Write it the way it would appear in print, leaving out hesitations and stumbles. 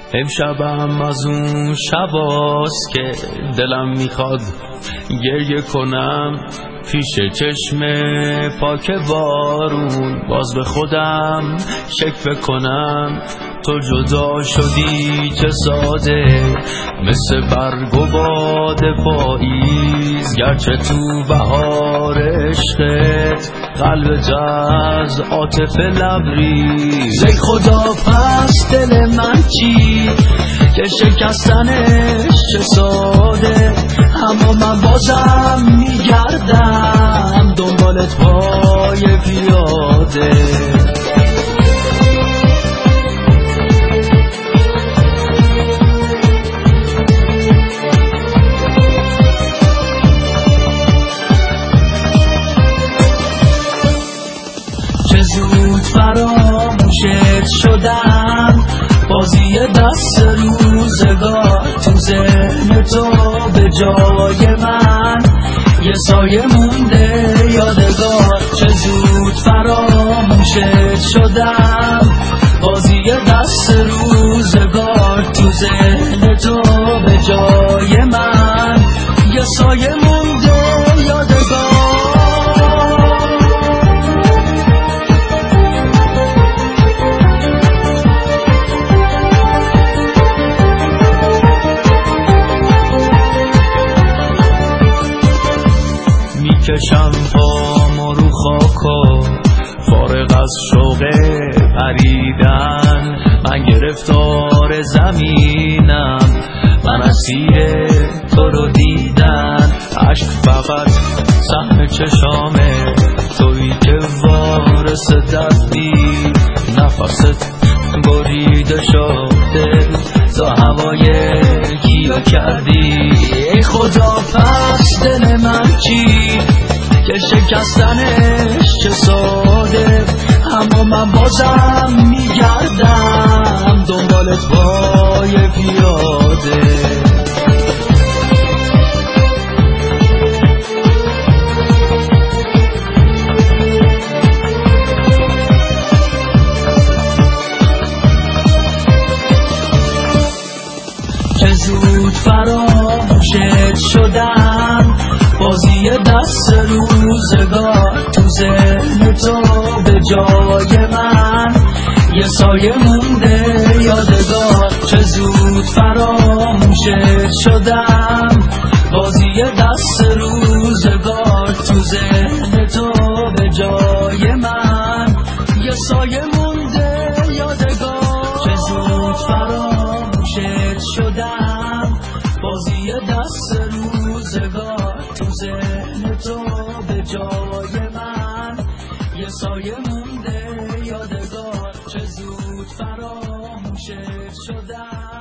امشبم از اون شباست که دلم میخواد گریه کنم پیش چشم پاک بارون، باز به خودم شکوه کنم تو جدا شدی چه ساده، مثل برگ و باد پاییز، گرچه تو بهار عشقت قلب جز عاطف لبریز. ای خدا پس دل من چی که شکستنش چه ساده، اما من بازم میگردم دنبالت پای پیاده. چه زود فراموشت شدم، بازی دست روزگار تو ذهن تو به جای من یه سایه مونده یادگار. چه زود فراموشت شدم، بازی دست روزگار تو ذهن تو به جای من یه سایه مونده یادگار. میکشم پامو رو خاکو فارغ از شوق پریدن، من گرفتار زمینم، من اسیر تو رو دیدن. عشق فقط سهم چشامه، تویی که وارث دردی، نفست بریده شده تا هوای کیا کردی. ای خدا پس دل من چی که شکستنش چه ساده، اما من بازم میگردم دنبالت پای پیاده. چه زود فراموشت شدم، بازی دست روزگار تو ذهن تو به جای من یه سایه مونده یادگار. چه زود فراموشت شدم، بازی دست روزگار تو ذهن تو به جای من یه سایه مونده یادگار. چه زود فراموشت شدم، بازی دست روزگار تو ذهن تو به جای من یه سایه مونده یادگار. چه زود فراموشت شدم.